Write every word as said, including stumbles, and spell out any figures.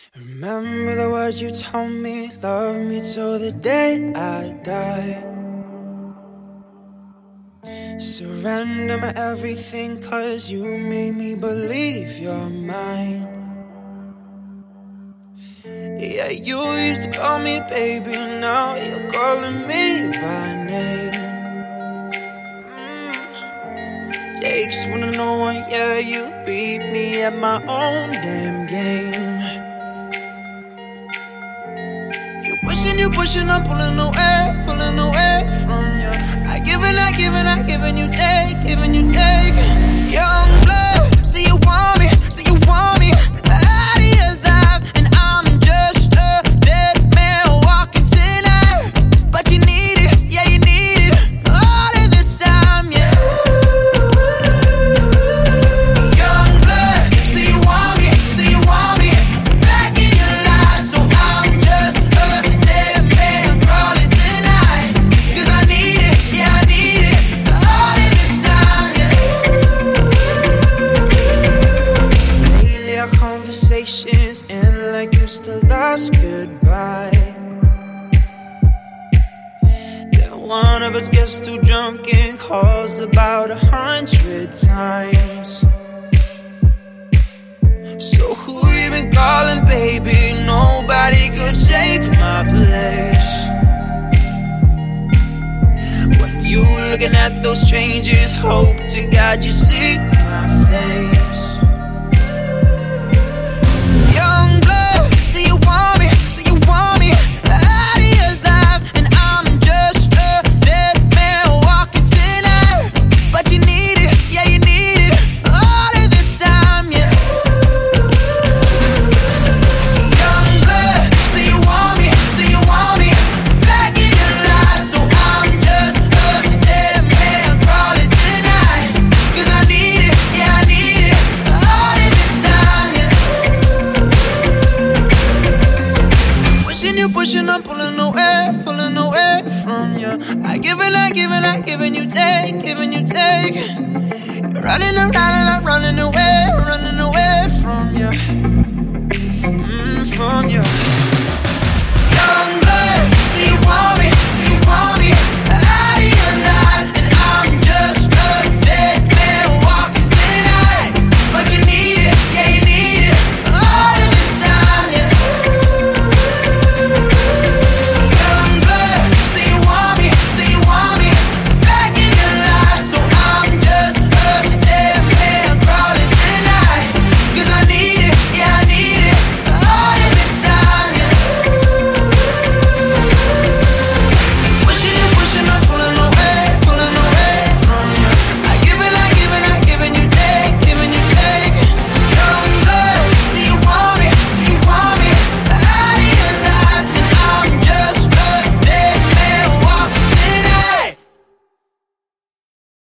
Remember the words you told me, love me till the day I die. Surrender my everything, cause you made me believe you're mine. Yeah, you used to call me baby, now you're calling me by name. mm. Takes one to know one, yeah, you beat me at my own damn game. You pushing, you pushing, I'm pulling away, pulling away from you. I give and I give and I give and you take, giving you take. Young blood, see you want me, see you want me out of your life, and I'm just a dead man walking tonight. But you need it, yeah you need it, all of this time, yeah. Young blood, see you want me, see you want me back in your life, so I'm just a dead man crawling tonight. Cause I need it, yeah I need it, all of this time, yeah. Lately our conversations end like it's the last goodbye. Then one of us gets too drunk and calls about a hundred times. So who you been calling, baby? Nobody could take my place. When you looking at those strangers, hope to God you see my face. Young blood, see you want me, see you want me out of your life, and I'm just a dead man walking tonight. But you need it, yeah you need it, all of this time, yeah. Young blood, see you want me, see you want me back in your life, so I'm just a dead man crawling tonight. Cause I need it, yeah I need it, all of this time, yeah. Pushing you, pushing, I'm pulling away, pulling away from you. I give and I give and I give and you take, giving you take. You're running around and I'm running away, running away from you.